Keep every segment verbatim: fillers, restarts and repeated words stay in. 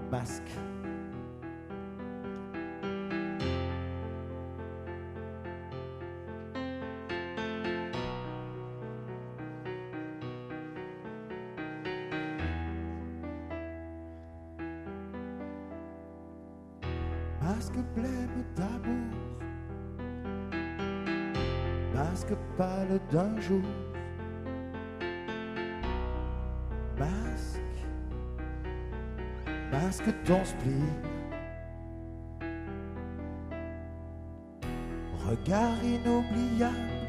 masque. Masque blême d'amour, masque pâle d'un jour, masque, masque ton spleen, regard inoubliable,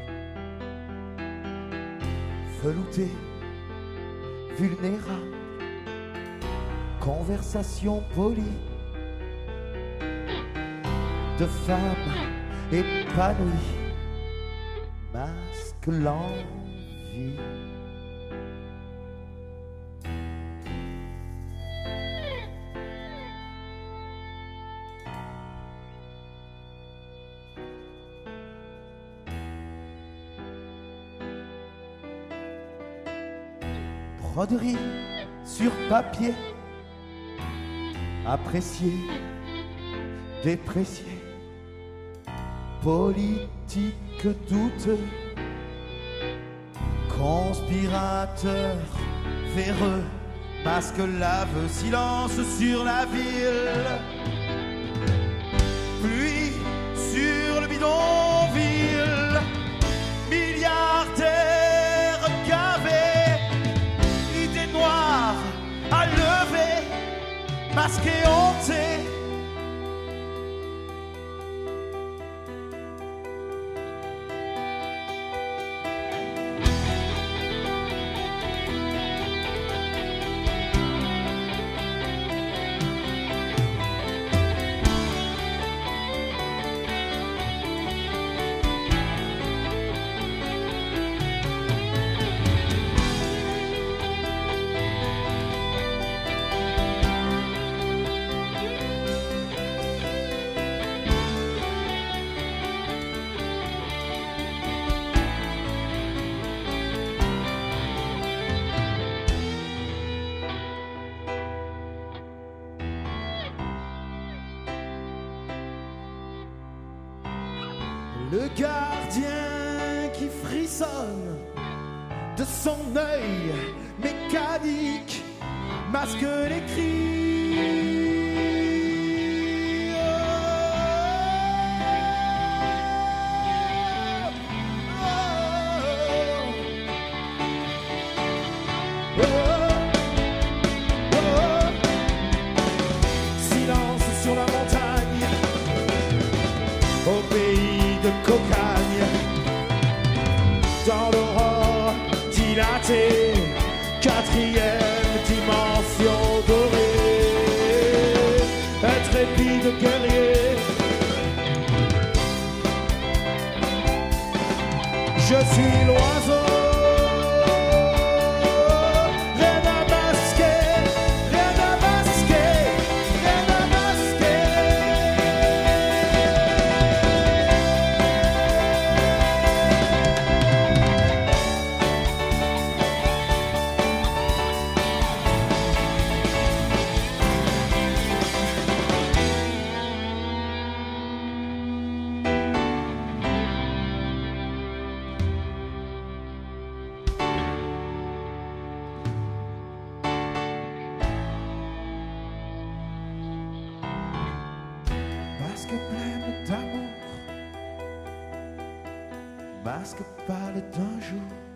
velouté, vulnérable, conversation polie de femme épanouie, masque l'envie. Broderie sur papier, apprécié, déprécié, politique douteux, conspirateur véreux, masque lave, silence sur la ville, pluie sur le bidonville, milliardaire gavé, idée noire à lever, masqué hanté. Le gardien qui frissonne de son œil mécanique masque les cris. Oh, oh, oh, oh. Silence sur la montagne, au pays de cocagne, dans l'aurore dilatée, quatrième dimension dorée, intrépide guerrier, je suis l'oiseau. Masque blême d'amour, masque pâle d'un jour,